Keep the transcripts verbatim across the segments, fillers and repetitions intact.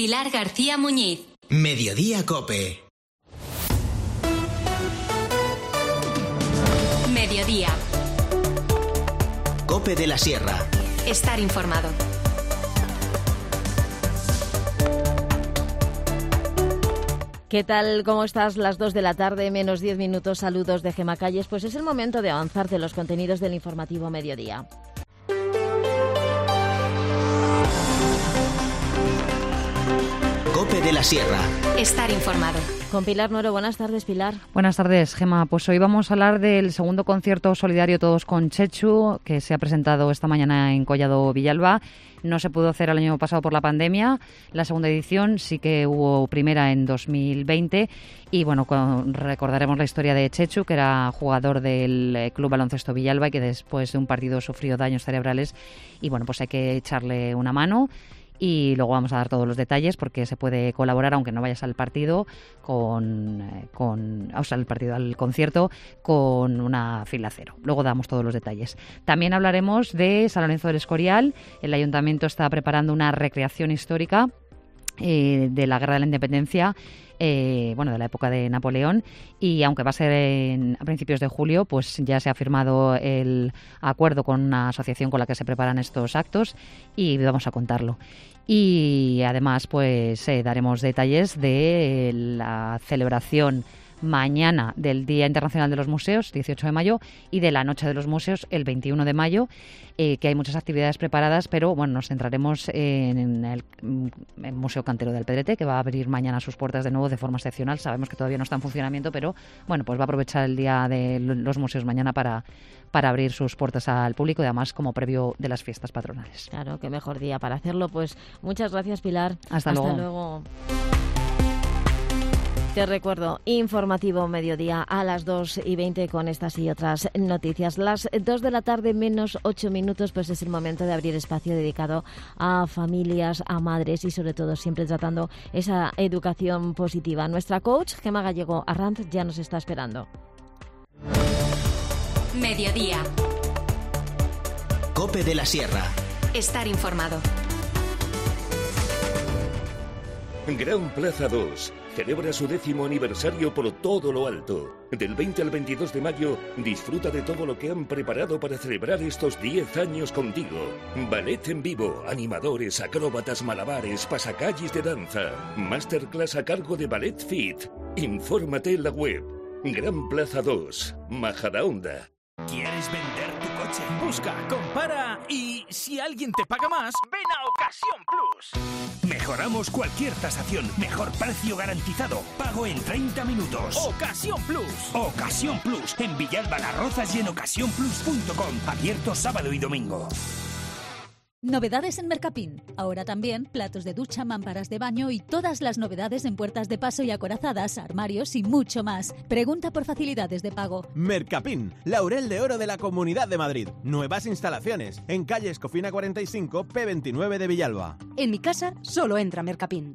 Pilar García Muñiz. Mediodía Cope. Mediodía. Cope de la Sierra. Estar informado. ¿Qué tal? ¿Cómo estás? Las dos de la tarde, menos diez minutos. Saludos de Gema Calles. Pues es el momento de avanzar de los contenidos del informativo Mediodía. Cope de la Sierra. Estar informado. Con Pilar Nuero. Buenas tardes, Pilar. Buenas tardes, Gema. Pues hoy vamos a hablar del segundo concierto solidario Todos con Chechu, que se ha presentado esta mañana en Collado Villalba. No se pudo hacer el año pasado por la pandemia. La segunda edición sí que hubo primera en dos mil veinte. Y bueno, con, recordaremos la historia de Chechu, que era jugador del Club Baloncesto Villalba y que después de un partido sufrió daños cerebrales. Y bueno, pues hay que echarle una mano. Y luego vamos a dar todos los detalles porque se puede colaborar, aunque no vayas al partido, con, con o sea, al partido, al concierto, con una fila cero. Luego damos todos los detalles. También hablaremos de San Lorenzo del Escorial. El Ayuntamiento está preparando una recreación histórica eh, de la Guerra de la Independencia, eh, bueno, de la época de Napoleón, y aunque va a ser en, a principios de julio, pues ya se ha firmado el acuerdo con una asociación con la que se preparan estos actos y vamos a contarlo. Y además, pues eh, daremos detalles de la celebración mañana del Día Internacional de los Museos, dieciocho de mayo, y de la Noche de los Museos, el veintiuno de mayo, eh, que hay muchas actividades preparadas, pero bueno, nos centraremos en el, el Museo Cantero del Pedrete, que va a abrir mañana sus puertas de nuevo de forma excepcional. Sabemos que todavía no está en funcionamiento, pero bueno, pues va a aprovechar el Día de los Museos mañana para, para abrir sus puertas al público y además como previo de las fiestas patronales. Claro, qué mejor día para hacerlo. Pues muchas gracias, Pilar. Hasta, Hasta luego. luego. Te recuerdo, informativo Mediodía a las dos y veinte con estas y otras noticias. Las dos de la tarde menos ocho minutos, pues es el momento de abrir espacio dedicado a familias, a madres y sobre todo siempre tratando esa educación positiva. Nuestra coach, Gema Gallego Arranz, ya nos está esperando. Mediodía. Cope de la Sierra. Estar informado. Gran Plaza dos celebra su décimo aniversario por todo lo alto. Del veinte al veintidós de mayo, disfruta de todo lo que han preparado para celebrar estos diez años contigo. Ballet en vivo, animadores, acróbatas, malabares, pasacalles de danza, masterclass a cargo de Ballet Fit. Infórmate en la web. Gran Plaza dos, Majadahonda. ¿Quieres vender tu coche? Busca, compara y si alguien te paga más, ven a Ocasión Plus. Mejoramos cualquier tasación, mejor precio garantizado, pago en treinta minutos. Ocasión Plus. Ocasión Plus, en Villalba Las Rozas y en ocasión plus punto com, abierto sábado y domingo. Novedades en Mercapin. Ahora también platos de ducha, mamparas de baño y todas las novedades en puertas de paso y acorazadas, armarios y mucho más. Pregunta por facilidades de pago. Mercapin, Laurel de Oro de la Comunidad de Madrid. Nuevas instalaciones en calle Escofina cuarenta y cinco, P veintinueve de Villalba. En mi casa solo entra Mercapin.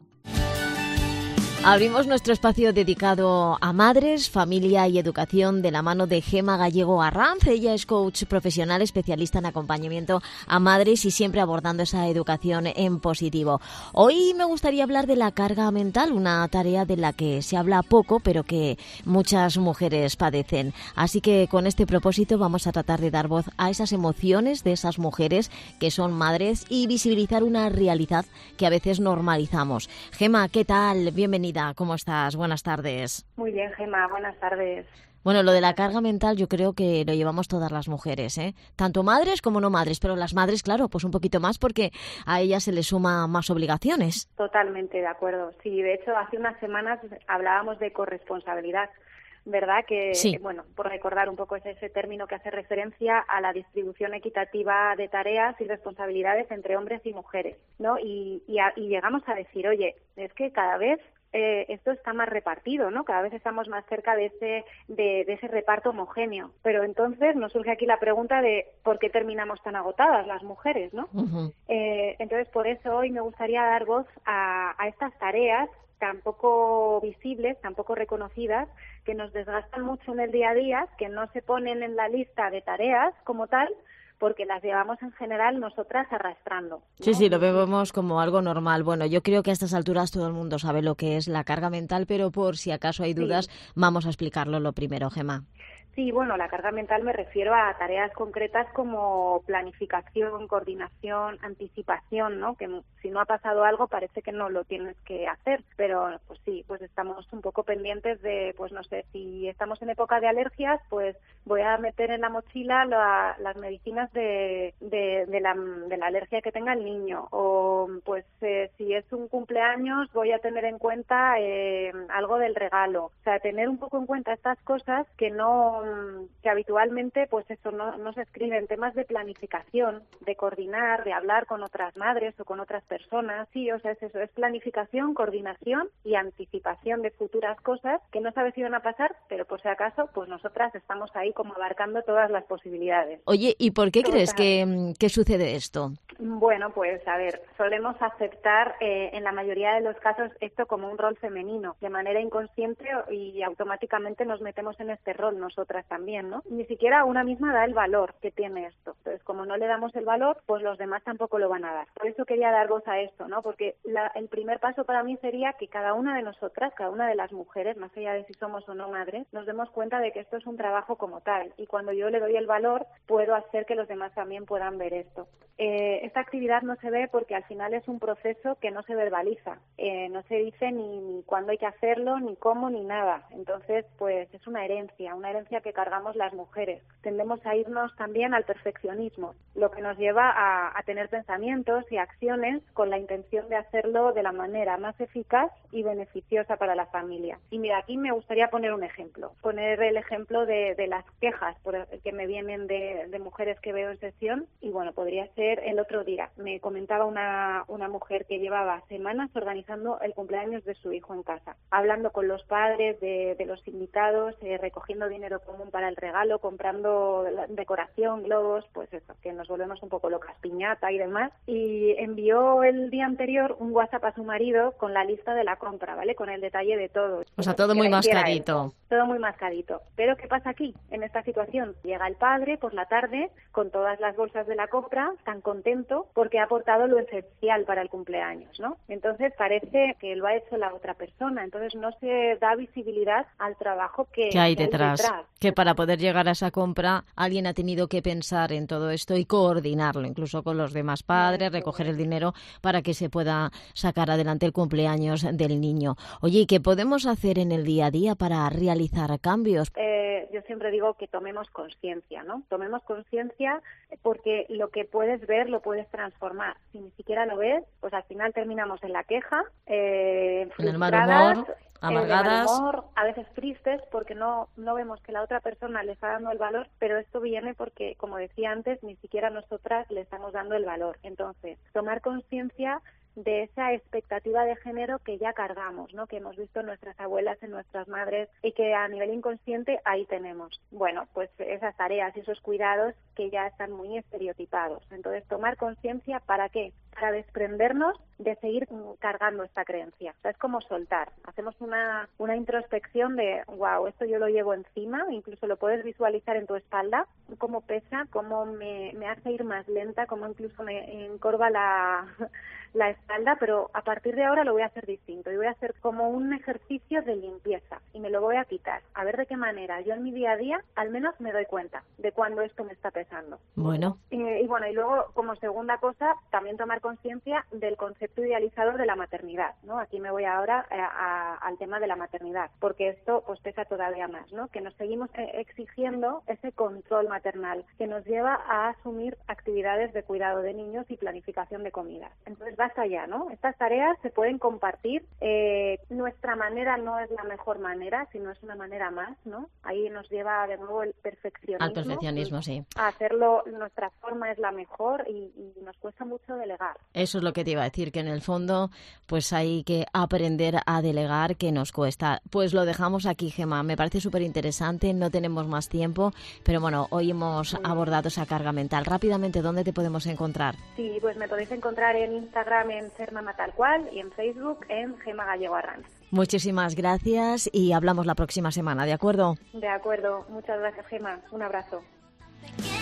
Abrimos nuestro espacio dedicado a madres, familia y educación de la mano de Gema Gallego Arranz. Ella es coach profesional, especialista en acompañamiento a madres y siempre abordando esa educación en positivo. Hoy me gustaría hablar de la carga mental, una tarea de la que se habla poco, pero que muchas mujeres padecen. Así que con este propósito vamos a tratar de dar voz a esas emociones de esas mujeres que son madres y visibilizar una realidad que a veces normalizamos. Gema, ¿qué tal? Bienvenida. ¿Cómo estás? Buenas tardes. Muy bien, Gema. Buenas tardes. Bueno, lo de la carga mental yo creo que lo llevamos todas las mujeres, ¿eh? Tanto madres como no madres, pero las madres, claro, pues un poquito más porque a ellas se les suma más obligaciones. Totalmente de acuerdo. Sí, de hecho, hace unas semanas hablábamos de corresponsabilidad, ¿verdad? Que, sí. Bueno, por recordar un poco es ese término que hace referencia a la distribución equitativa de tareas y responsabilidades entre hombres y mujeres, ¿no? Y, y, a, y llegamos a decir, oye, es que cada vez Eh, esto está más repartido, ¿no? Cada vez estamos más cerca de ese de, de ese reparto homogéneo. Pero entonces nos surge aquí la pregunta de ¿por qué terminamos tan agotadas las mujeres, no? Uh-huh. Eh, entonces, por eso hoy me gustaría dar voz a, a estas tareas tan poco visibles, tan poco reconocidas, que nos desgastan mucho en el día a día, que no se ponen en la lista de tareas como tal, porque las llevamos en general nosotras arrastrando, ¿no? Sí, sí, lo vemos como algo normal. Bueno, yo creo que a estas alturas todo el mundo sabe lo que es la carga mental, pero por si acaso hay dudas, sí. Vamos a explicarlo lo primero, Gemma. Sí, bueno, la carga mental me refiero a tareas concretas como planificación, coordinación, anticipación, ¿no? Que si no ha pasado algo parece que no lo tienes que hacer, pero pues sí, pues estamos un poco pendientes de, pues no sé, si estamos en época de alergias, pues voy a meter en la mochila la, las medicinas de, de, de, la, de la alergia que tenga el niño, o pues eh, si es un cumpleaños voy a tener en cuenta eh, algo del regalo, o sea, tener un poco en cuenta estas cosas que no que habitualmente pues eso no, no se escribe en temas de planificación, de coordinar, de hablar con otras madres o con otras personas, sí, o sea, es eso, es planificación, coordinación y anticipación de futuras cosas que no sabes si van a pasar, pero por si acaso, pues nosotras estamos ahí como abarcando todas las posibilidades. Oye, ¿y por qué crees que, que sucede esto? Bueno, pues a ver, solemos aceptar eh, en la mayoría de los casos esto como un rol femenino, de manera inconsciente y automáticamente nos metemos en este rol nosotras también, ¿no? Ni siquiera una misma da el valor que tiene esto. Entonces, como no le damos el valor, pues los demás tampoco lo van a dar. Por eso quería dar voz a esto, ¿no? Porque la, el primer paso para mí sería que cada una de nosotras, cada una de las mujeres, más allá de si somos o no madres, nos demos cuenta de que esto es un trabajo como tal. Y cuando yo le doy el valor, puedo hacer que los demás también puedan ver esto. Eh, esta actividad no se ve porque al final es un proceso que no se verbaliza. Eh, no se dice ni, ni cuándo hay que hacerlo, ni cómo, ni nada. Entonces, pues es una herencia, una herencia que cargamos las mujeres. Tendemos a irnos también al perfeccionismo, lo que nos lleva a, a tener pensamientos y acciones con la intención de hacerlo de la manera más eficaz y beneficiosa para la familia. Y mira, aquí me gustaría poner un ejemplo, poner el ejemplo de, de las quejas por, que me vienen de, de mujeres que veo en sesión, y bueno, podría ser el otro día. Me comentaba una, una mujer que llevaba semanas organizando el cumpleaños de su hijo en casa, hablando con los padres de, de los invitados, eh, recogiendo dinero común para el regalo, comprando decoración, globos, pues eso, que nos volvemos un poco locas, piñata y demás, y envió el día anterior un WhatsApp a su marido con la lista de la compra, ¿vale? Con el detalle de todo. O sea, todo muy mascadito. Todo muy mascadito. Pero ¿qué pasa aquí, en esta situación? Llega el padre por la tarde con todas las bolsas de la compra, tan contento porque ha aportado lo esencial para el cumpleaños, ¿no? Entonces parece que lo ha hecho la otra persona, entonces no se da visibilidad al trabajo que, que hay que detrás. Hay detrás. Que para poder llegar a esa compra alguien ha tenido que pensar en todo esto y coordinarlo, incluso con los demás padres, recoger el dinero para que se pueda sacar adelante el cumpleaños del niño. Oye, ¿y qué podemos hacer en el día a día para realizar cambios? Eh, yo siempre digo que tomemos conciencia, ¿no? Tomemos conciencia porque lo que puedes ver lo puedes transformar. Si ni siquiera lo ves, pues al final terminamos en la queja, eh, en el mal humor, amargadas, mal humor, a veces tristes porque no no vemos que la otra persona le está dando el valor, pero esto viene porque, como decía antes, ni siquiera nosotras le estamos dando el valor. Entonces, tomar conciencia de esa expectativa de género que ya cargamos, ¿no? Que hemos visto en nuestras abuelas, en nuestras madres, y que a nivel inconsciente ahí tenemos. Bueno, pues esas tareas y esos cuidados que ya están muy estereotipados. Entonces, tomar conciencia, ¿para qué? Para desprendernos de seguir cargando esta creencia. O sea, es como soltar. Hacemos una, una introspección de, wow, esto yo lo llevo encima, incluso lo puedes visualizar en tu espalda, cómo pesa, cómo me, me hace ir más lenta, cómo incluso me encorva la... la espalda, pero a partir de ahora lo voy a hacer distinto y voy a hacer como un ejercicio de limpieza y me lo voy a quitar. A ver de qué manera yo en mi día a día al menos me doy cuenta de cuando esto me está pesando. Bueno. Y, y bueno, y luego como segunda cosa, también tomar conciencia del concepto idealizado de la maternidad, ¿no? Aquí me voy ahora a, a, al tema de la maternidad, porque esto pues pesa todavía más, ¿no? Que nos seguimos exigiendo ese control maternal que nos lleva a asumir actividades de cuidado de niños y planificación de comidas. Entonces basta ya, ¿no? Estas tareas se pueden compartir. Eh, nuestra manera no es la mejor manera, sino es una manera más, ¿no? Ahí nos lleva de nuevo el perfeccionismo. Al perfeccionismo, sí. A hacerlo, nuestra forma es la mejor y, y nos cuesta mucho delegar. Eso es lo que te iba a decir, que en el fondo pues hay que aprender a delegar, que nos cuesta. Pues lo dejamos aquí, Gemma. Me parece súper interesante, no tenemos más tiempo, pero bueno, hoy hemos sí. abordado esa carga mental. Rápidamente, ¿dónde te podemos encontrar? Sí, pues me podéis encontrar en Instagram en Ser Mamá Tal Cual y en Facebook en Gemma Gallego Arranz. Muchísimas gracias y hablamos la próxima semana, ¿de acuerdo? De acuerdo. Muchas gracias, Gemma. Un abrazo. Pequeño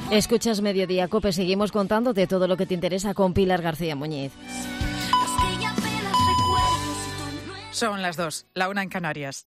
Escuchas Mediodía Cope, seguimos contándote todo lo que te interesa con Pilar García Muñiz. Son las dos, la una en Canarias.